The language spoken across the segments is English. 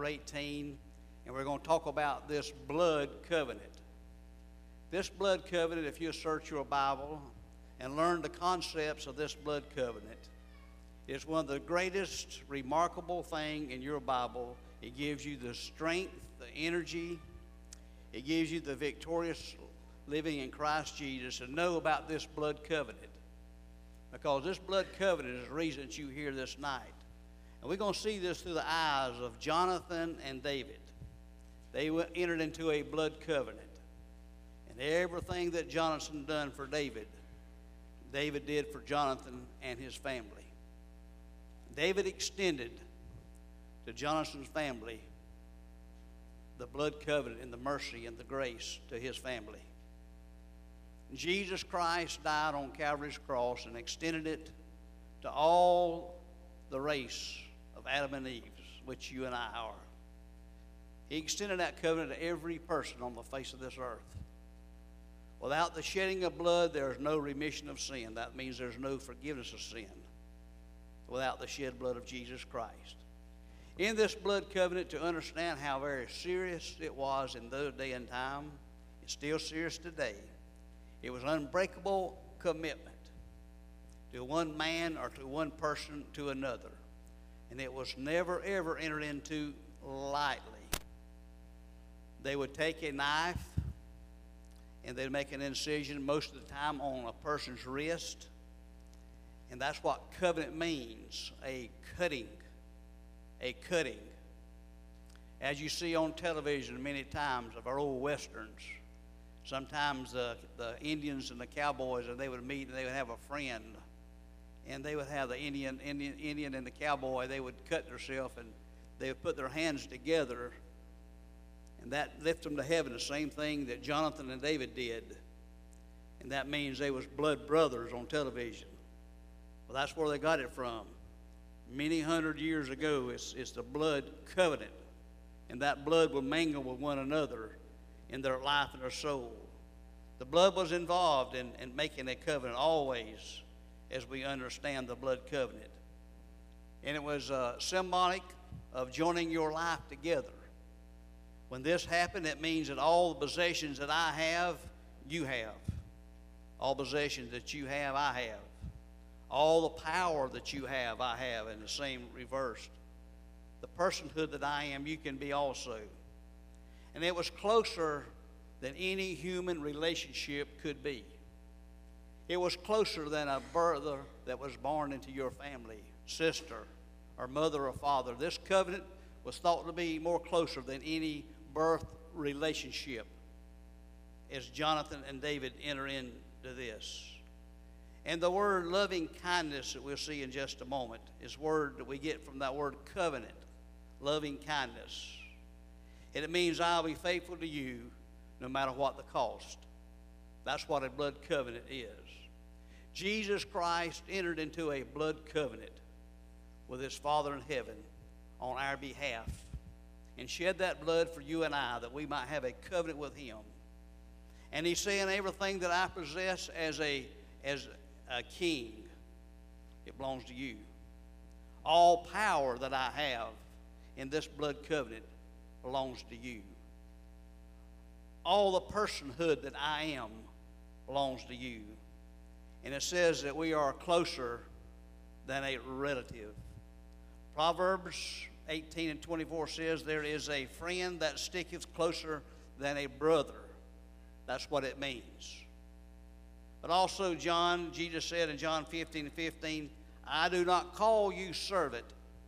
chapter 18, and we're going to talk about this blood covenant. This blood covenant, if you search your Bible and learn the concepts of this blood covenant, is one of the greatest remarkable thing in your Bible. It gives you the strength, the energy. It gives you the victorious living in Christ Jesus to know about this blood covenant. Because this blood covenant is the reason that you're here this night. And we're going to see this through the eyes of Jonathan and David. They entered into a blood covenant. And everything that Jonathan done for David, David did for Jonathan and his family. David extended to Jonathan's family the blood covenant and the mercy and the grace to his family. Jesus Christ died on Calvary's cross and extended it to all the race of Adam and Eve, which you and I are. He extended that covenant to every person on the face of this earth. Without the shedding of blood, there is no remission of sin. That means there's no forgiveness of sin without the shed blood of Jesus Christ. In this blood covenant, to understand how very serious it was in those day and time, it's still serious today. It was an unbreakable commitment to one man or to one person to another. And it was never, ever entered into lightly. They would take a knife and they'd make an incision most of the time on a person's wrist. And that's what covenant means, a cutting. A cutting. As you see on television many times of our old westerns, sometimes the Indians and the cowboys, and they would meet and they would have a friend. And they would have the Indian and the cowboy, they would cut themselves and they would put their hands together. And that lifted them to heaven, the same thing that Jonathan and David did. And that means they was blood brothers on television. Well, that's where they got it from. Many hundred years ago, it's the blood covenant. And that blood will mingle with one another in their life and their soul. The blood was involved in making a covenant always, as we understand the blood covenant. And it was symbolic of joining your life together. When this happened, it means that all the possessions that I have, you have. All possessions that you have, I have. All the power that you have, I have, and the same reversed. The personhood that I am, you can be also. And it was closer than any human relationship could be. It was closer than a brother that was born into your family, sister, or mother or father. This covenant was thought to be more closer than any birth relationship as Jonathan and David enter into this. And the word loving kindness that we'll see in just a moment is word that we get from that word covenant, loving kindness. And it means I'll be faithful to you no matter what the cost. That's what a blood covenant is. Jesus Christ entered into a blood covenant with his Father in heaven on our behalf and shed that blood for you and I that we might have a covenant with him. And he's saying everything that I possess as a king, it belongs to you. All power that I have in this blood covenant belongs to you. All the personhood that I am belongs to you. And it says that we are closer than a relative. Proverbs 18:24 says there is a friend that sticketh closer than a brother. That's what it means. But also Jesus said in John 15:15, I do not call you servant,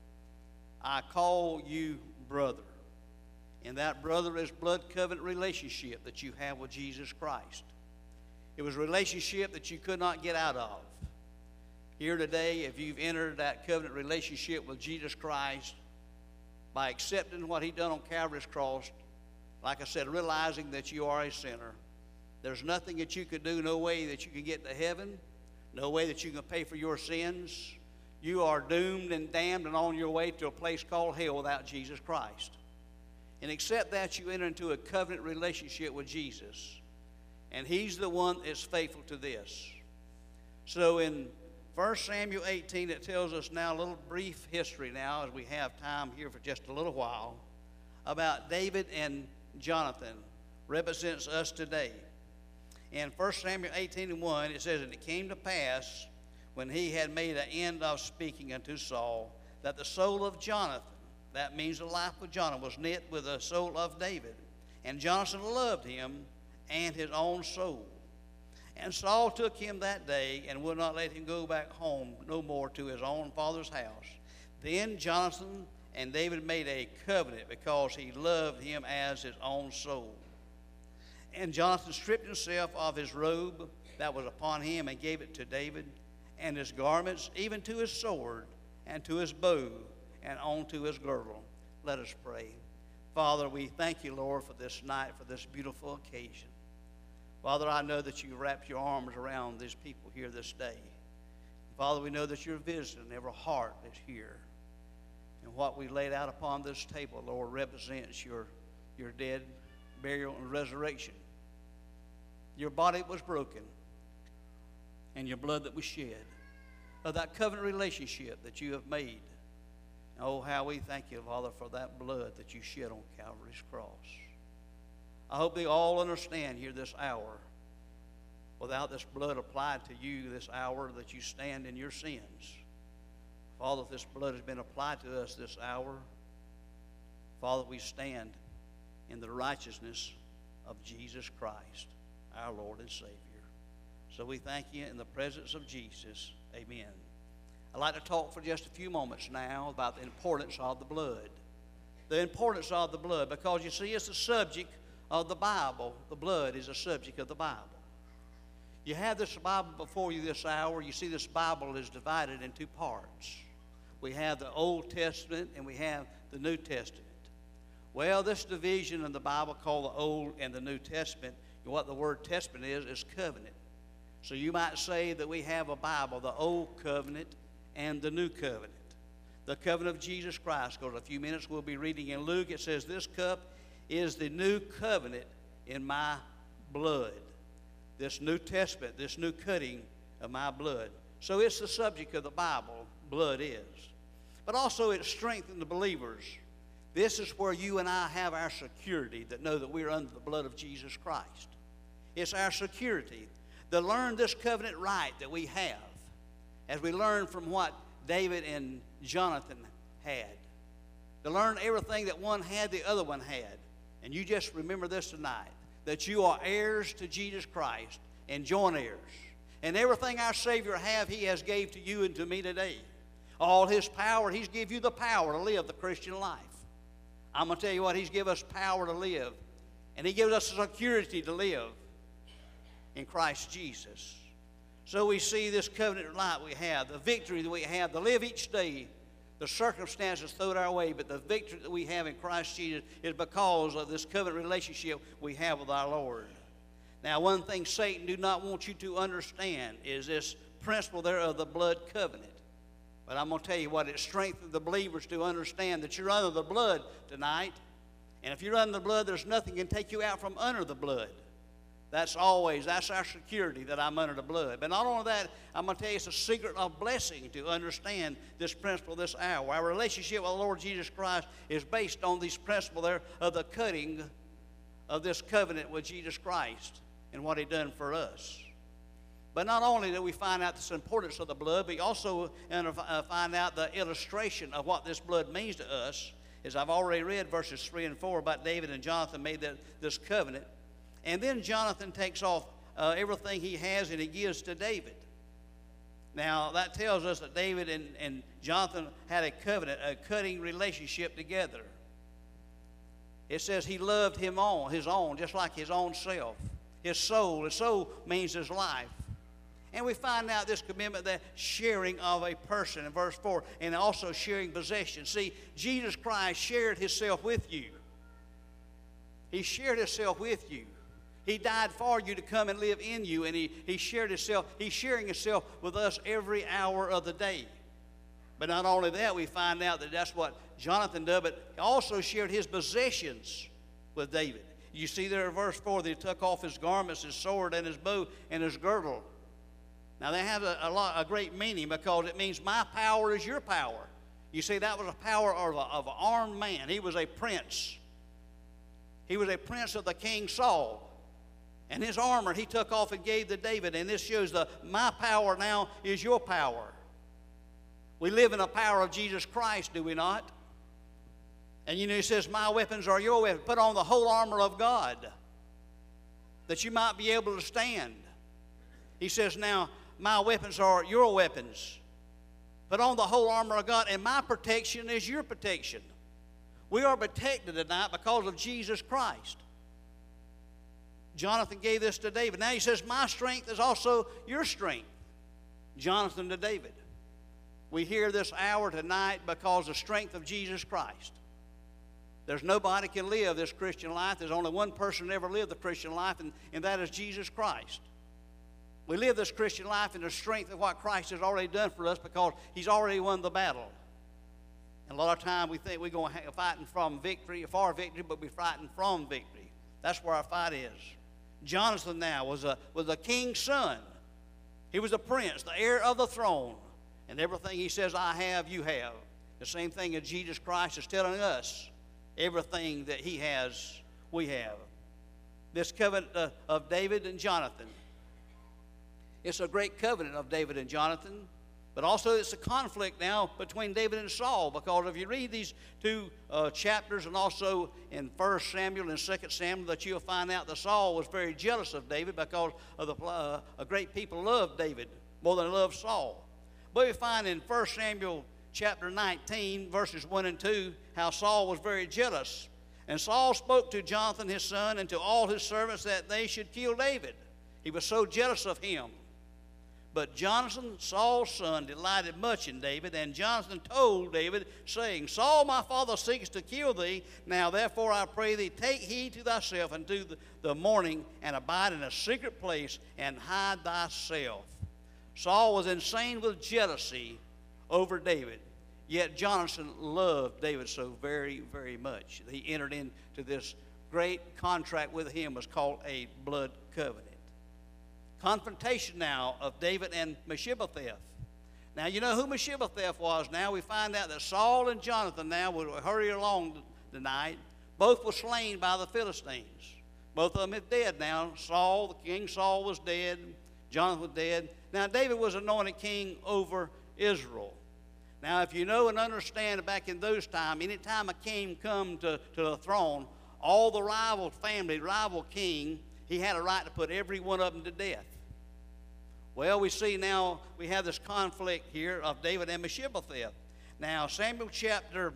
I call you brother. And that brother is blood covenant relationship that you have with Jesus Christ. It was a relationship that you could not get out of. Here today, if you've entered that covenant relationship with Jesus Christ by accepting what he done on Calvary's cross, like I said, realizing that you are a sinner, there's nothing that you could do, no way that you can get to heaven, no way that you can pay for your sins. You are doomed and damned and on your way to a place called hell without Jesus Christ. And except that, you enter into a covenant relationship with Jesus. And he's the one that's faithful to this. So in 1 Samuel 18, it tells us now a little brief history now, as we have time here for just a little while. about David and Jonathan represents us today. In 1 Samuel 18:1, it says, "And it came to pass, when he had made an end of speaking unto Saul, that the soul of Jonathan," that means the life of Jonathan, "was knit with the soul of David. And Jonathan loved him and his own soul. And Saul took him that day and would not let him go back home no more to his own father's house. Then Jonathan and David made a covenant because he loved him as his own soul. And Jonathan stripped himself of his robe that was upon him and gave it to David, and his garments, even to his sword, and to his bow, and on to his girdle." Let us pray. Father, we thank you, Lord, for this night, for this beautiful occasion. Father, I know that you wrapped your arms around these people here this day. Father, we know that you're visiting every heart that's here. And what we laid out upon this table, Lord, represents your death, burial, and resurrection. Your body was broken, and your blood that was shed, of that covenant relationship that you have made. Oh, how we thank you, Father, for that blood that you shed on Calvary's cross. I hope they all understand here this hour, without this blood applied to you this hour, that you stand in your sins. Father, if this blood has been applied to us this hour, Father, we stand in the righteousness of Jesus Christ, our Lord and Savior. So we thank you in the presence of Jesus. Amen. I'd like to talk for just a few moments now about the importance of the blood. The importance of the blood, because you see, it's the subject of the Bible. The blood is a subject of the Bible. You have this Bible before you this hour. You see this Bible is divided in two parts. We have the Old Testament and we have the New Testament. Well, this division in the Bible called the Old and the New Testament, what the word testament is covenant. So you might say that we have a Bible, the Old Covenant and the New Covenant. The covenant of Jesus Christ, because in a few minutes we'll be reading in Luke. It says, "This cup is the new covenant in my blood." This New Testament, this new cutting of my blood. So it's the subject of the Bible, blood is. But also it strengthens the believers. This is where you and I have our security, that know that we're under the blood of Jesus Christ. It's our security to learn this covenant right that we have, as we learn from what David and Jonathan had. To learn everything that one had, the other one had. And you just remember this tonight, that you are heirs to Jesus Christ and joint heirs. And everything our Savior have, he has gave to you and to me today. All his power, he's give you the power to live the Christian life. I'm going to tell you what, he's give us power to live. And he gives us security to live in Christ Jesus. So we see this covenant light we have, the victory that we have to live each day. The circumstances thrown our way, but the victory that we have in Christ Jesus is because of this covenant relationship we have with our Lord. Now, one thing Satan do not want you to understand is this principle there of the blood covenant. But I'm going to tell you what, it strengthens the believers to understand that you're under the blood tonight. And if you're under the blood, there's nothing can take you out from under the blood. That's our security, that I'm under the blood. But not only that, I'm going to tell you it's a secret of blessing to understand this principle this hour. Our relationship with the Lord Jesus Christ is based on this principle there of the cutting of this covenant with Jesus Christ and what he done for us. But not only do we find out this importance of the blood, but we also find out the illustration of what this blood means to us. As I've already read verses 3 and 4 about David and Jonathan made this covenant. And then Jonathan takes off everything he has and he gives to David. Now, that tells us that David and Jonathan had a covenant, a cutting relationship together. It says he loved him on, his own, just like his own self. His soul. His soul means his life. And we find out this commitment, that sharing of a person in verse 4, and also sharing possessions. See, Jesus Christ shared himself with you. He shared himself with you. He died for you to come and live in you, and he shared himself. He's sharing himself with us every hour of the day. But not only that, we find out that that's what Jonathan did, but he also shared his possessions with David. You see there in verse 4 that he took off his garments, his sword, and his bow, and his girdle. Now, they have a great meaning, because it means my power is your power. You see, that was a power of an armed man. He was a prince. He was a prince of the king Saul. And his armor he took off and gave to David. And this shows my power now is your power. We live in the power of Jesus Christ, do we not? And he says, my weapons are your weapons. Put on the whole armor of God, that you might be able to stand. He says, now, my weapons are your weapons. Put on the whole armor of God, and my protection is your protection. We are protected tonight because of Jesus Christ. Jonathan gave this to David. Now he says, my strength is also your strength. Jonathan to David. We hear this hour tonight because of the strength of Jesus Christ. There's nobody can live this Christian life. There's only one person that ever lived the Christian life, and that is Jesus Christ. We live this Christian life in the strength of what Christ has already done for us because he's already won the battle. And a lot of times we think we're going to fighting from victory, for victory, but we're fighting from victory. That's where our fight is. Jonathan now was a king's son. He was a prince, the heir of the throne. And everything he says, I have, you have. The same thing as Jesus Christ is telling us. Everything that he has, we have. This covenant of David and Jonathan. It's a great covenant of David and Jonathan. But also it's a conflict now between David and Saul, because if you read these two chapters and also in 1 Samuel and 2 Samuel, that you'll find out that Saul was very jealous of David because of a great people loved David more than they loved Saul. But we find in 1 Samuel chapter 19, verses 1 and 2, how Saul was very jealous. And Saul spoke to Jonathan his son and to all his servants that they should kill David. He was so jealous of him. But Jonathan, Saul's son, delighted much in David, and Jonathan told David, saying, Saul my father seeks to kill thee. Now therefore I pray thee, take heed to thyself and do the mourning, and abide in a secret place, and hide thyself. Saul was insane with jealousy over David, yet Jonathan loved David so very, very much. He entered into this great contract with him, was called a blood covenant. Confrontation now of David and Mephibosheth. Now, you know who Mephibosheth was now. We find out that Saul and Jonathan now will hurry along tonight. Both were slain by the Philistines. Both of them are dead now. Saul, the king Saul, was dead. Jonathan was dead. Now, David was anointed king over Israel. Now, if you know and understand back in those times, anytime a king come to the throne, all the rival family, rival king, he had a right to put every one of them to death. Well, we see now we have this conflict here of David and Mephibosheth. Now, 2 Samuel chapter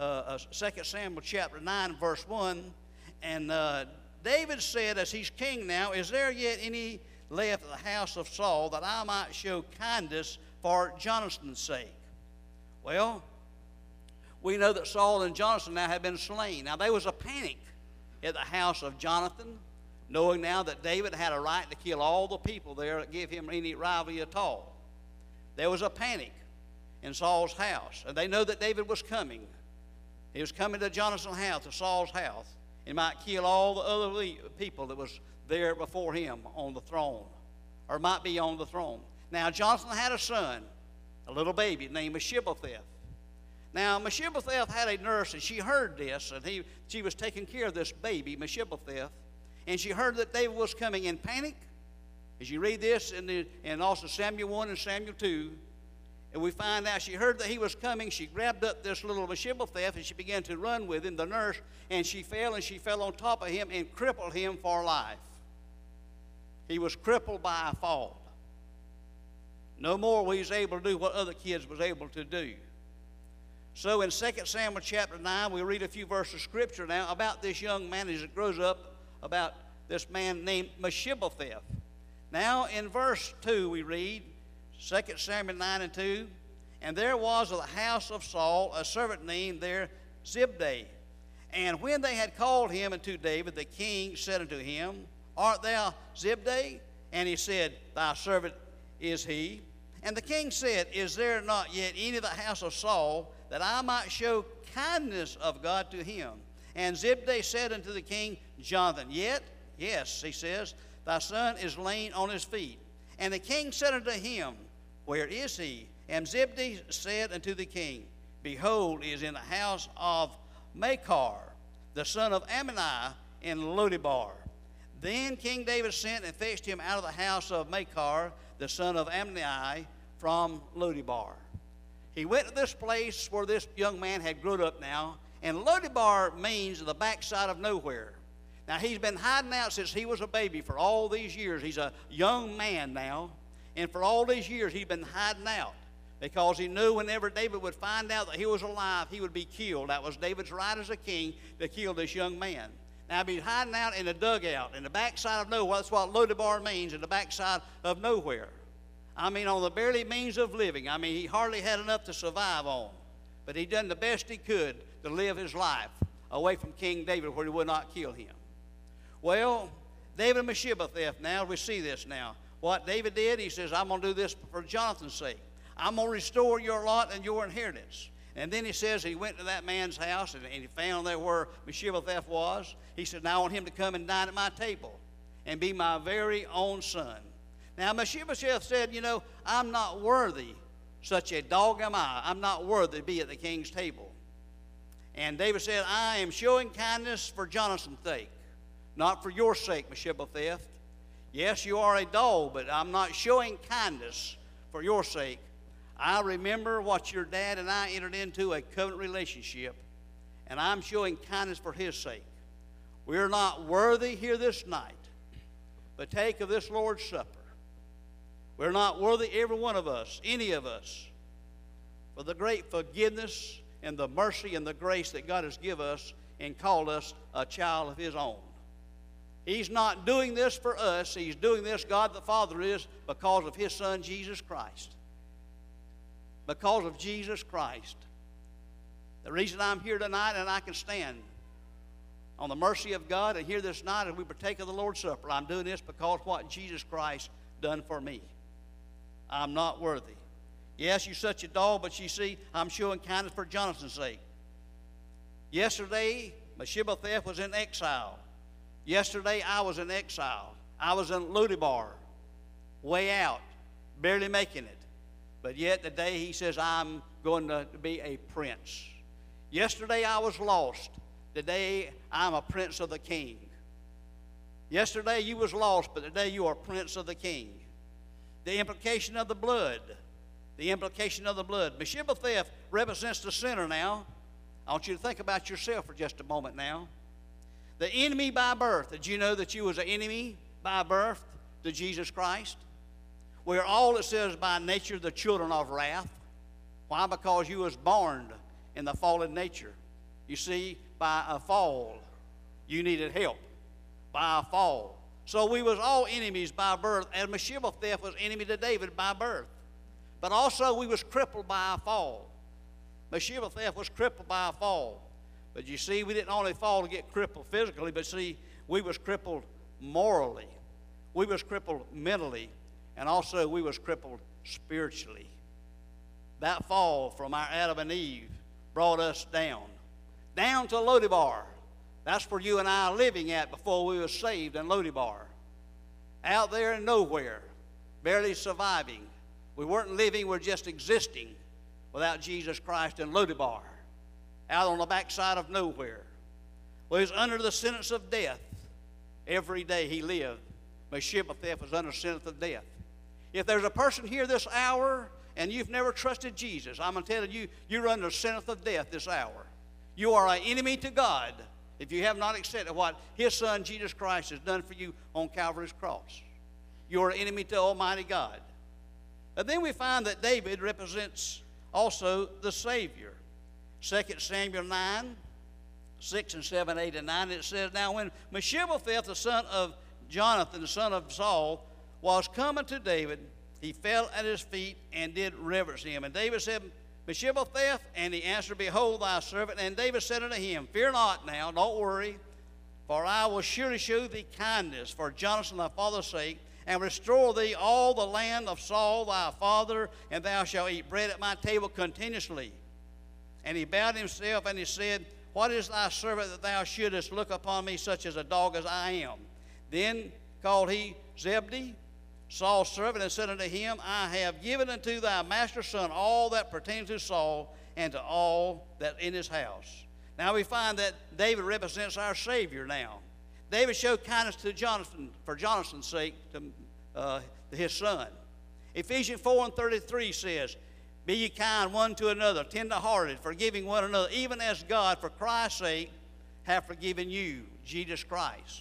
9, verse 1, and David said, as he's king now, is there yet any left of the house of Saul that I might show kindness for Jonathan's sake? Well, we know that Saul and Jonathan now have been slain. Now, there was a panic at the house of Jonathan, knowing now that David had a right to kill all the people there that give him any rivalry at all. There was a panic in Saul's house, and they know that David was coming. He was coming to Jonathan's house, to Saul's house, and might kill all the other people that was there before him on the throne, or might be on the throne. Now, Jonathan had a son, a little baby named Mephibosheth. Now, Mephibosheth had a nurse, and she heard this, and she was taking care of this baby, Mephibosheth, and she heard that David was coming in panic. As you read this in also Samuel 1 and Samuel 2, and we find out she heard that he was coming. She grabbed up this little Mephibosheth, and she began to run with him, the nurse, and she fell on top of him and crippled him for life. He was crippled by a fall. No more was he able to do what other kids was able to do. So in 2 Samuel chapter 9, we read a few verses of scripture now about this young man as it grows up, about this man named Mephibosheth. Now in verse 2 we read, 2 Samuel 9 and 2, and there was of the house of Saul a servant named there Zibdai. And when they had called him unto David, the king said unto him, Art thou Zibdai? And he said, Thy servant is he. And the king said, Is there not yet any of the house of Saul, that I might show kindness of God to him? And Zibdai said unto the king, Jonathan, yet, yes, he says, thy son is laid on his feet. And the king said unto him, Where is he? And Zibdai said unto the king, Behold, he is in the house of Machir, the son of Amminah, in Lodebar. Then King David sent and fetched him out of the house of Machir, the son of Ammi, from Lodebar. He went to this place where this young man had grown up now, and Lodebar means the backside of nowhere. Now, he's been hiding out since he was a baby for all these years. He's a young man now, and for all these years he's been hiding out because he knew whenever David would find out that he was alive, he would be killed. That was David's right as a king to kill this young man. Now, he's hiding out in a dugout in the backside of nowhere. That's what Lodebar means, in the backside of nowhere. I mean, on the barely means of living. I mean, he hardly had enough to survive on. But he done the best he could to live his life away from King David where he would not kill him. Well, David and Mephibosheth now, we see this now. What David did, he says, I'm going to do this for Jonathan's sake. I'm going to restore your lot and your inheritance. And then he says he went to that man's house and he found there where Mephibosheth was. He said, now I want him to come and dine at my table and be my very own son. Now, Mephibosheth said, you know, I'm not worthy, such a dog am I. I'm not worthy to be at the king's table. And David said, I am showing kindness for Jonathan's sake, not for your sake, Mephibosheth. Yes, you are a dog, but I'm not showing kindness for your sake. I remember what your dad and I entered into a covenant relationship, and I'm showing kindness for his sake. We're not worthy here this night, but take of this Lord's Supper. We're not worthy, every one of us, any of us, for the great forgiveness and the mercy and the grace that God has given us and called us a child of his own. He's not doing this for us. He's doing this, God the Father is, because of his Son, Jesus Christ. Because of Jesus Christ. The reason I'm here tonight and I can stand on the mercy of God and here this night as we partake of the Lord's Supper, I'm doing this because of what Jesus Christ done for me. I'm not worthy. Yes, you're such a dog, but you see, I'm showing kindness for Jonathan's sake. Yesterday, Mephibosheth was in exile. Yesterday, I was in exile. I was in Lodebar, way out, barely making it. But yet today he says, I'm going to be a prince. Yesterday I was lost. Today I'm a prince of the king. Yesterday you was lost, but today you are prince of the king. The implication of the blood. The implication of the blood. Mephibosheth represents the sinner now. I want you to think about yourself for just a moment now. The enemy by birth. Did you know that you was an enemy by birth to Jesus Christ? We're all, it says, by nature the children of wrath. Why? Because you was born in the fallen nature. You see, by a fall, you needed help. By a fall. So we was all enemies by birth, and Mephibosheth was enemy to David by birth. But also we was crippled by a fall. Mephibosheth was crippled by a fall. But you see, we didn't only fall to get crippled physically, but see, we was crippled morally. We was crippled mentally. And also we was crippled spiritually. That fall from our Adam and Eve brought us down to Lodebar. That's where you and I are living at before we were saved in Lodebar. Out there in nowhere, barely surviving. We weren't living, we're just existing without Jesus Christ in Lodebar. Out on the backside of nowhere. Well, he was under the sentence of death. Every day he lived, Mephibosheth was under the sentence of death. If there's a person here this hour and you've never trusted Jesus, I'm going to tell you, you're under the sentence of death this hour. You are an enemy to God if you have not accepted what his Son, Jesus Christ, has done for you on Calvary's cross. You're an enemy to Almighty God. But then we find that David represents also the Savior. 2 Samuel 9, 6 and 7, 8 and 9, it says, now when Mephibosheth, the son of Jonathan, the son of Saul, was coming to David, he fell at his feet and did reverence him. And David said, Mephibosheth, and he answered, behold thy servant. And David said unto him, fear not now, don't worry, for I will surely show thee kindness for Jonathan thy father's sake, and restore thee all the land of Saul thy father, and thou shalt eat bread at my table continuously. And he bowed himself, and he said, what is thy servant that thou shouldest look upon me such as a dog as I am? Then called he Zebedee, Saul's servant, and said unto him, I have given unto thy master's son all that pertains to Saul and to all that in his house. Now we find that David represents our Savior now. David showed kindness to Jonathan for Jonathan's sake, to his son. Ephesians 4:33 says, be ye kind one to another, tender-hearted, forgiving one another, even as God, for Christ's sake, hath forgiven you, Jesus Christ.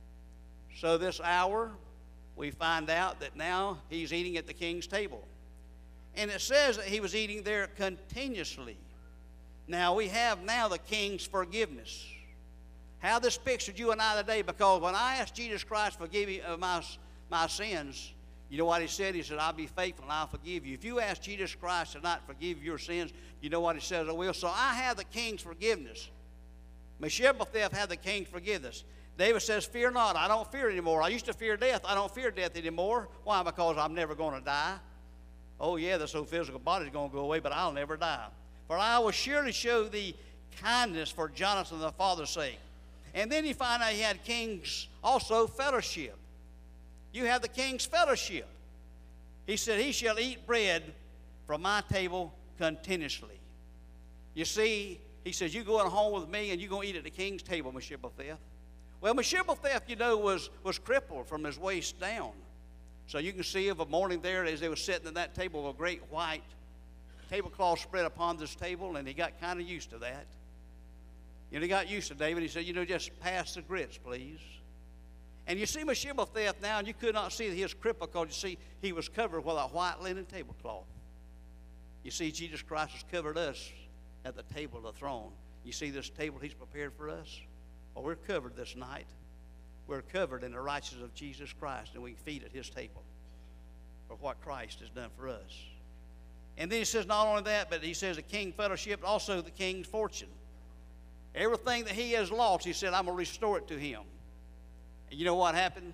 So this hour, we find out that now he's eating at the king's table. And it says that he was eating there continuously. Now, we have now the king's forgiveness. How this pictured you and I today, because when I asked Jesus Christ to forgive me of my sins, you know what he said? He said, I'll be faithful and I'll forgive you. If you ask Jesus Christ to not forgive your sins, you know what he says I will. So I have the king's forgiveness. Mephibosheth had the king's forgiveness. David says, fear not. I don't fear anymore. I used to fear death. I don't fear death anymore. Why? Because I'm never going to die. Oh, yeah, this old physical body's going to go away, but I'll never die. For I will surely show thee kindness for Jonathan the father's sake. And then you find out he had king's also fellowship. You have the king's fellowship. He said, he shall eat bread from my table continuously. You see, he says, you going home with me and you're going to eat at the king's table, Mephibosheth. Well, Mephibosheth, you know, was crippled from his waist down. So you can see of a morning there as they were sitting at that table, a great white tablecloth spread upon this table, and he got kind of used to that. You know, he got used to David. He said, you know, just pass the grits, please. And you see Mephibosheth now, and you could not see that he was crippled because, you see, he was covered with a white linen tablecloth. You see, Jesus Christ has covered us at the table of the throne. You see this table he's prepared for us? Well, we're covered this night. We're covered in the righteousness of Jesus Christ, and we can feed at his table for what Christ has done for us. And then he says not only that, but he says the king fellowship, also the king's fortune. Everything that he has lost, he said, I'm going to restore it to him. And you know what happened?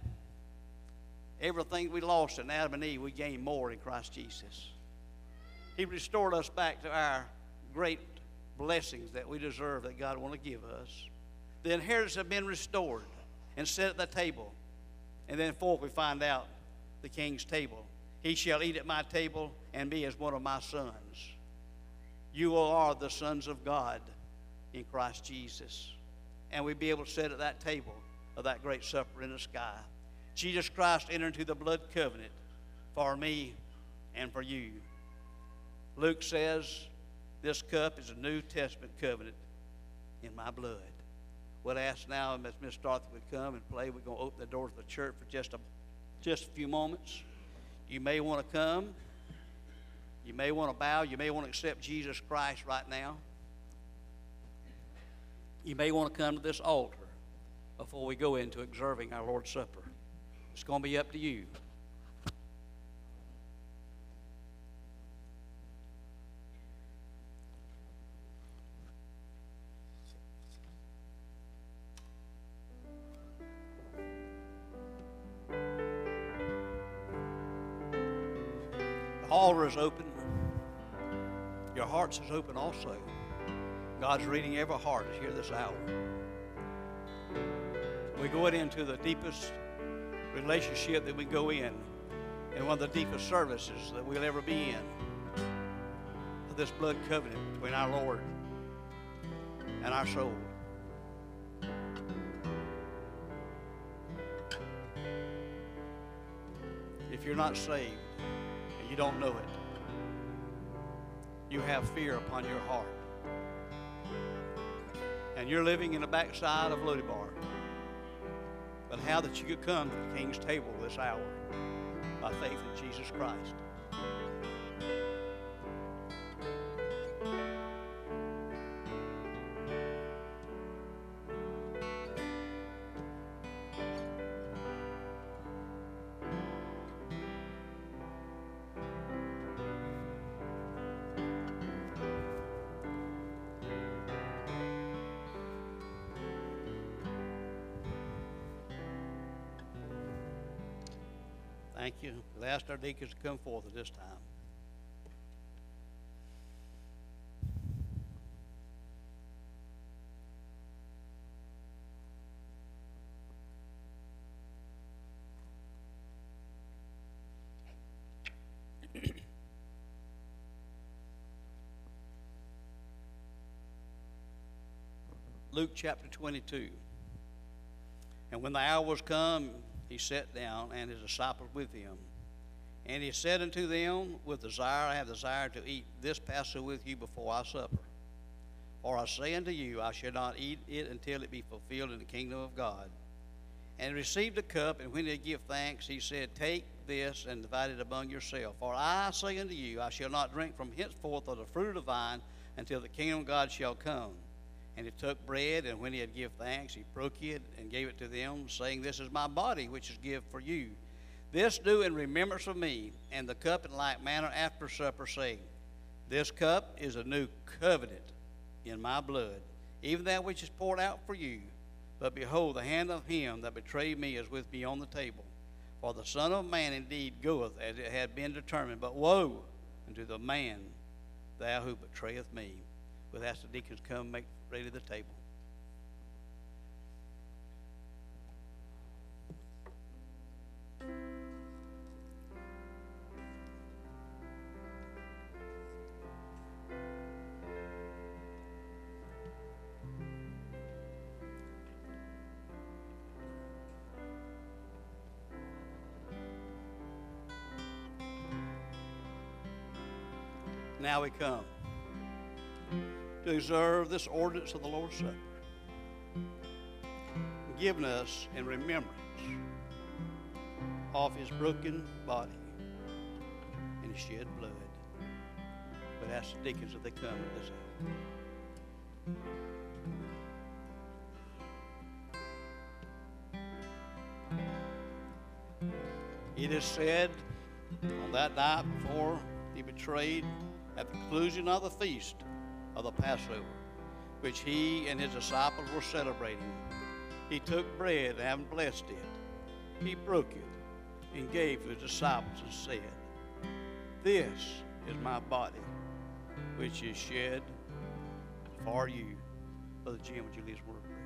Everything we lost in Adam and Eve, we gained more in Christ Jesus. He restored us back to our great blessings that we deserve that God want to give us. The inheritance have been restored and set at the table. And then fourth, we find out the king's table. He shall eat at my table and be as one of my sons. You are the sons of God in Christ Jesus. And we'll be able to sit at that table of that great supper in the sky. Jesus Christ entered into the blood covenant for me and for you. Luke says, this cup is a New Testament covenant in my blood. We'll ask now as Miss Dorothy would come and play. We're going to open the doors of the church for just a few moments. You may want to come. You may want to bow. You may want to accept Jesus Christ right now. You may want to come to this altar before we go into observing our Lord's Supper. It's going to be up to you. The altar is open. Your hearts is open also. God's reading every heart is here this hour. We go into the deepest relationship that we go in, and one of the deepest services that we'll ever be in, of this blood covenant between our Lord and our soul. If you're not saved and you don't know it, you have fear upon your heart, and you're living in the backside of Lodebar. But how that you could come to the King's table this hour by faith in Jesus Christ. Thank you. We'll ask our deacons to come forth at this time. Luke chapter 22. And when the hour was come, he sat down, and his disciples with him. And he said unto them, I have desired to eat this Passover with you before I supper. For I say unto you, I shall not eat it until it be fulfilled in the kingdom of God. And he received a cup, and when he had given thanks, he said, Take this and divide it among yourselves. For I say unto you, I shall not drink from henceforth of the fruit of the vine until the kingdom of God shall come. And he took bread, and when he had given thanks, he broke it and gave it to them, saying, This is my body, which is given for you. This do in remembrance of me. And the cup in like manner after supper, saying, This cup is a new covenant in my blood, even that which is poured out for you. But behold, the hand of him that betrayed me is with me on the table. For the Son of Man indeed goeth as it had been determined, but woe unto the man thou who betrayeth me. We'll ask the deacons to come make ready the table. Now we come to observe this ordinance of the Lord's Supper, given us in remembrance of his broken body and his shed blood. But ask the deacons if they come at this hour. It is said on that night before he betrayed, at the conclusion of the feast of the Passover, which he and his disciples were celebrating, he took bread and having blessed it, he broke it and gave to his disciples and said, This is my body, which is shed for you. Brother Jim, would you lead us a word of prayer?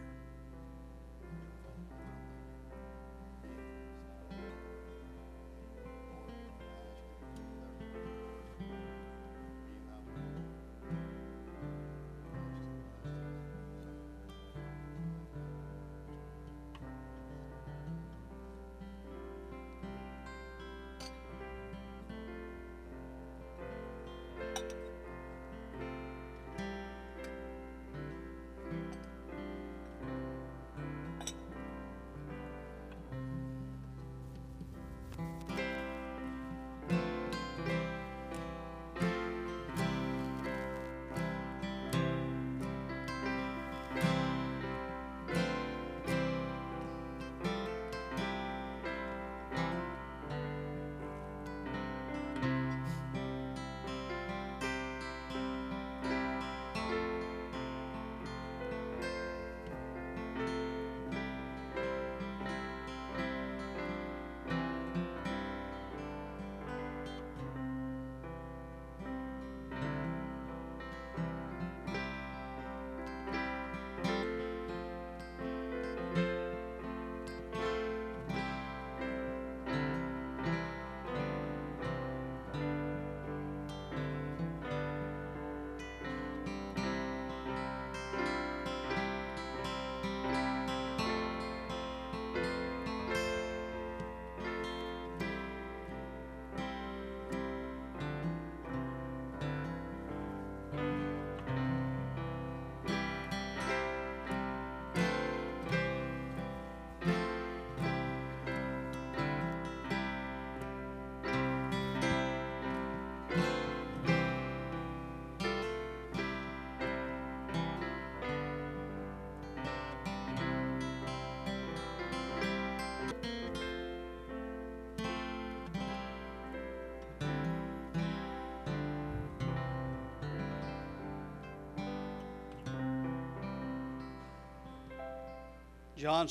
John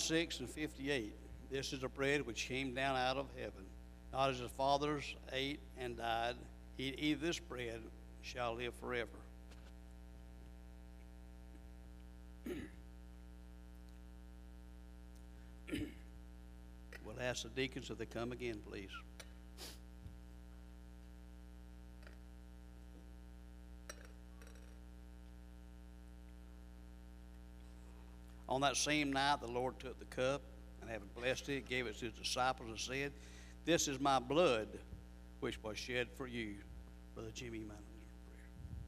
6:58. This is the bread which came down out of heaven, not as the fathers ate and died. He that eateth this bread shall live forever. We'll ask the deacons if they come again, please. On that same night, the Lord took the cup, and having blessed it, gave it to his disciples and said, "This is my blood, which was shed for you." Brother Jimmy, you mind leading us in prayer?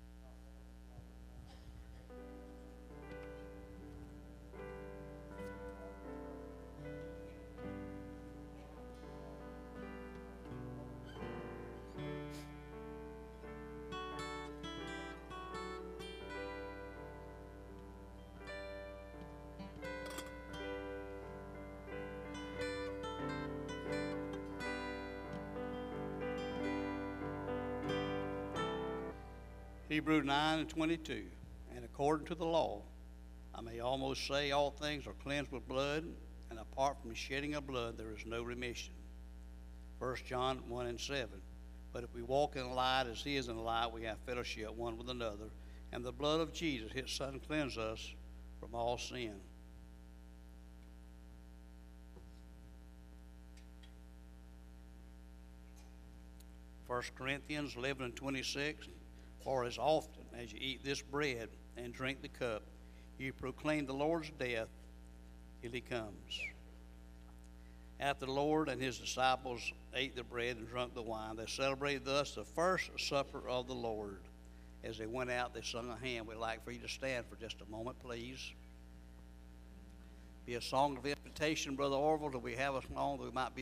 Hebrews 9:22, and according to the law, I may almost say all things are cleansed with blood, and apart from the shedding of blood, there is no remission. 1 John 1:7, but if we walk in the light as he is in the light, we have fellowship one with another, and the blood of Jesus, his son, cleanses us from all sin. First Corinthians 11:26, for as often as you eat this bread and drink the cup, you proclaim the Lord's death till he comes. After the Lord and his disciples ate the bread and drank the wine, they celebrated thus the first supper of the Lord. As they went out, they sung a hymn. We'd like for you to stand for just a moment, please. Be a song of invitation, Brother Orville. Do we have a song that we might be